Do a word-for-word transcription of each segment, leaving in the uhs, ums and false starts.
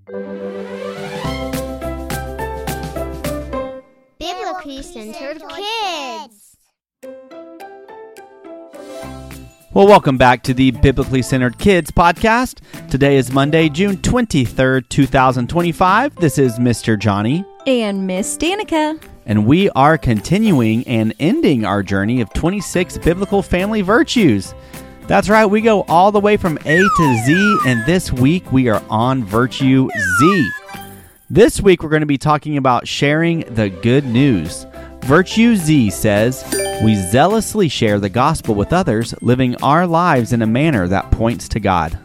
Biblically Centered Kids. Well, welcome back to the Biblically Centered Kids podcast. Today is Monday, June twenty-third, twenty twenty-five. This is Mister Johnny. And Miss Danica. And we are continuing and ending our journey of twenty-six biblical family virtues. That's right, we go all the way from A to Z, and this week we are on Virtue Z. This week we're going to be talking about sharing the good news. Virtue Z says, we zealously share the gospel with others, living our lives in a manner that points to God.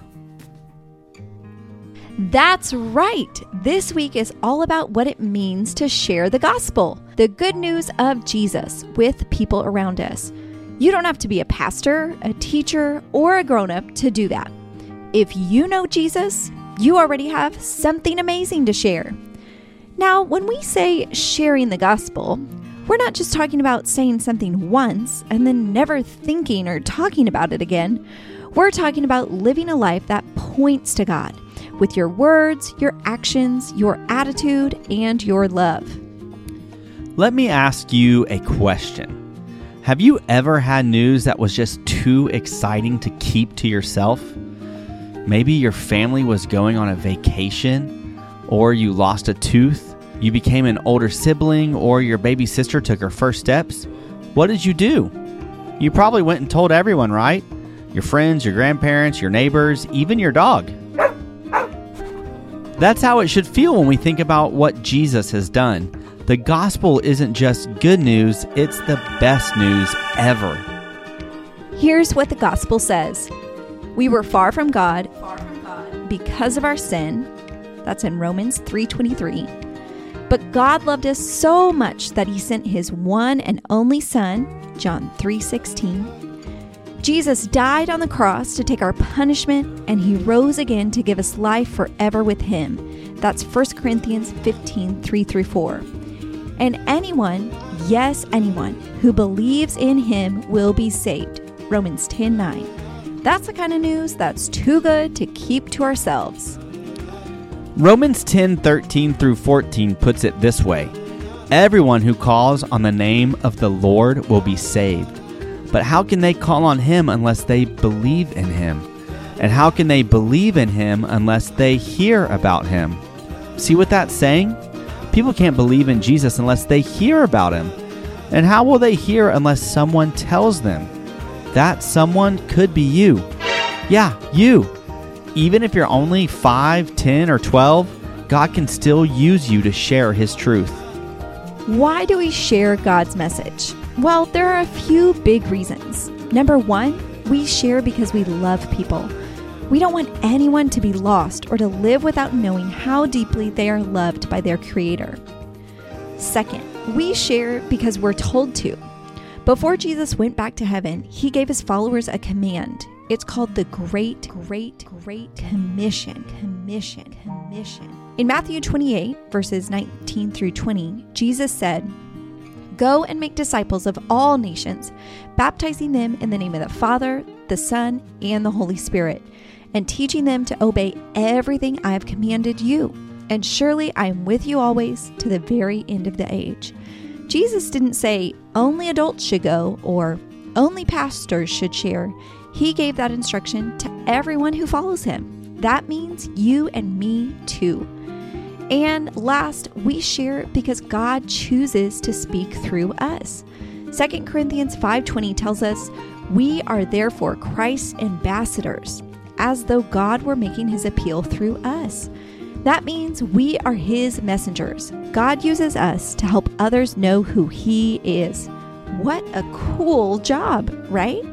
That's right. This week is all about what it means to share the gospel, the good news of Jesus, with people around us. You don't have to be a pastor, a teacher, or a grown-up to do that. If you know Jesus, you already have something amazing to share. Now, when we say sharing the gospel, we're not just talking about saying something once and then never thinking or talking about it again. We're talking about living a life that points to God with your words, your actions, your attitude, and your love. Let me ask you a question. Have you ever had news that was just too exciting to keep to yourself? Maybe your family was going on a vacation, or you lost a tooth, you became an older sibling, or your baby sister took her first steps. What did you do? You probably went and told everyone, right? Your friends, your grandparents, your neighbors, even your dog. That's how it should feel when we think about what Jesus has done. The gospel isn't just good news, it's the best news ever. Here's what the gospel says. We were far from God because of our sin. That's in Romans three twenty-three. But God loved us so much that he sent his one and only Son, John three sixteen. Jesus died on the cross to take our punishment, and he rose again to give us life forever with him. That's First Corinthians fifteen, three through four. And anyone, yes, anyone, who believes in him will be saved. Romans ten nine. That's the kind of news that's too good to keep to ourselves. Romans ten thirteen through fourteen puts it this way. Everyone who calls on the name of the Lord will be saved. But how can they call on him unless they believe in him? And how can they believe in him unless they hear about him? See what that's saying? People can't believe in Jesus unless they hear about him. And how will they hear unless someone tells them? That someone could be you. Yeah, you. Even if you're only five, ten, or twelve, God can still use you to share his truth. Why do we share God's message? Well, there are a few big reasons. Number one, we share because we love people. We don't want anyone to be lost or to live without knowing how deeply they are loved by their Creator. Second, we share because we're told to. Before Jesus went back to heaven, he gave his followers a command. It's called the Great, Great, Great Commission. Commission. Commission. In Matthew twenty-eight, verses nineteen through twenty, Jesus said, "Go and make disciples of all nations, baptizing them in the name of the Father, the Son, and the Holy Spirit, and teaching them to obey everything I have commanded you. And surely I am with you always to the very end of the age." Jesus didn't say only adults should go or only pastors should share. He gave that instruction to everyone who follows him. That means you and me too. And last, we share because God chooses to speak through us. Second Corinthians five twenty tells us, "We are therefore Christ's ambassadors, as though God were making his appeal through us." That means we are his messengers. God uses us to help others know who he is. What a cool job, right?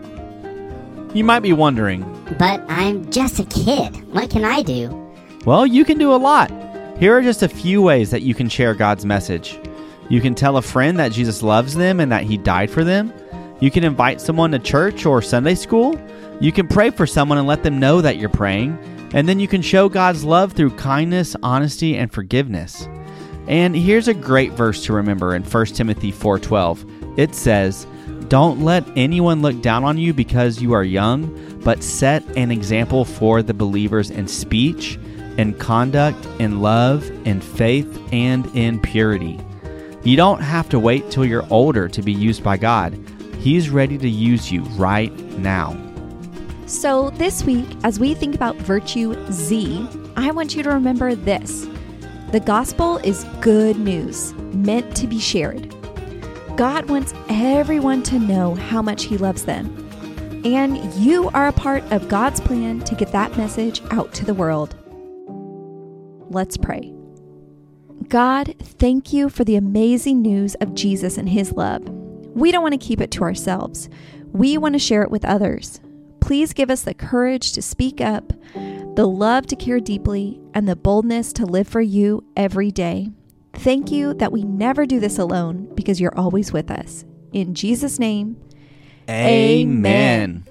You might be wondering, But I'm just a kid. What can I do? well, you can do a lot. Here are just a few ways that you can share God's message. You can tell a friend that Jesus loves them and that he died for them. You can invite someone to church or Sunday school. You can pray for someone and let them know that you're praying. And then you can show God's love through kindness, honesty, and forgiveness. And here's a great verse to remember in First Timothy four twelve. It says, "Don't let anyone look down on you because you are young, but set an example for the believers in speech, in conduct, in love, in faith, and in purity. You don't have to wait till you're older to be used by God. He's ready to use you right now. So this week, as we think about Virtue Z, I want you to remember this. The gospel is good news, meant to be shared. God wants everyone to know how much He loves them. And you are a part of God's plan to get that message out to the world. Let's pray. God, thank you for the amazing news of Jesus and His love. We don't want to keep it to ourselves. We want to share it with others. Please give us the courage to speak up, the love to care deeply, and the boldness to live for you every day. Thank you that we never do this alone because you're always with us. In Jesus' name, amen.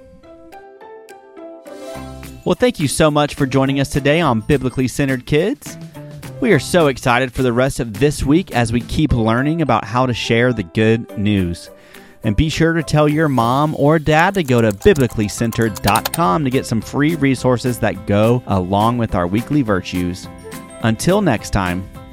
Well, thank you so much for joining us today on Biblically Centered Kids. We are so excited for the rest of this week as we keep learning about how to share the good news. And be sure to tell your mom or dad to go to biblically centered dot com to get some free resources that go along with our weekly virtues. Until next time,